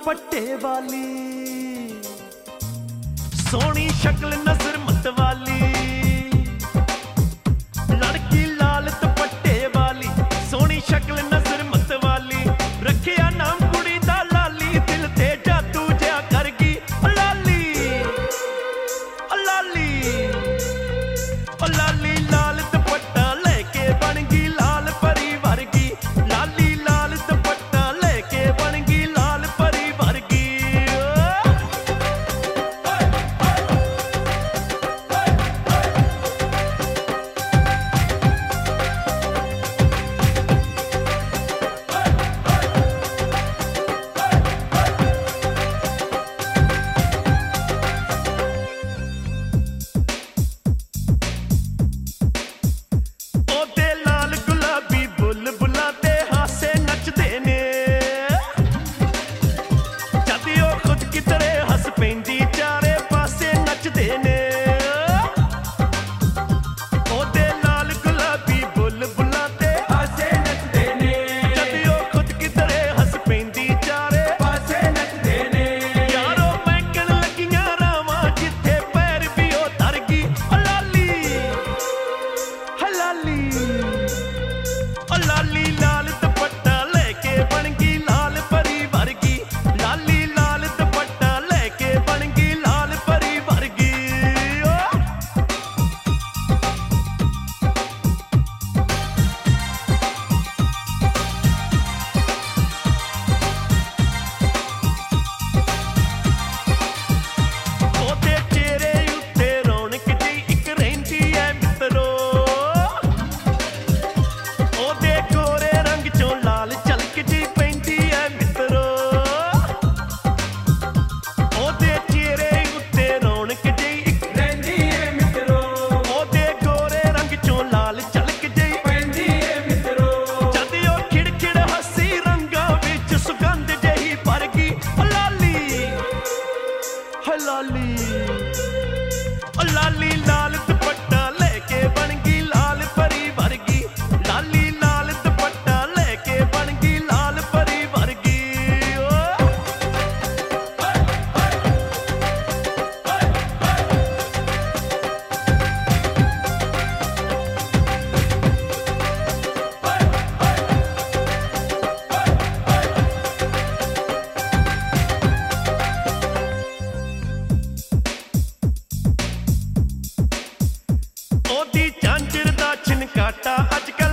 दुपट्टे वाली, सोनी शक्ल नजर मत वाली, लड़की लाल दुपट्टे वाली, सोनी शक्ल नजर मत वाली, रखिया नाम कुड़ी दा लाली, दिल ते जादू जिहा कर गई लाली, लाली, लाली लाल दुपट्टा लेके बन गई लाल परी वर्गी, लाली लाल दुपट्टा लेके बन गई लाल परी वर्गी। लाली लाल दुपट्टा लेके बन गई लाल परी वर्गी, लाली लाल दुपट्टा लेके बन गई लाल परी वर्गी। ओदे चेहरे उत्ते रौनक जी इक रहिंदी ऐ मित्रो, लाली लाली लाल दुपट्टा लेके बन गई लाल परी वर्गी, लाली लाल दुपट्टा लेके बन गई लाल परी वर्गी। ओदी झांझर दा छिनकाटा अजकल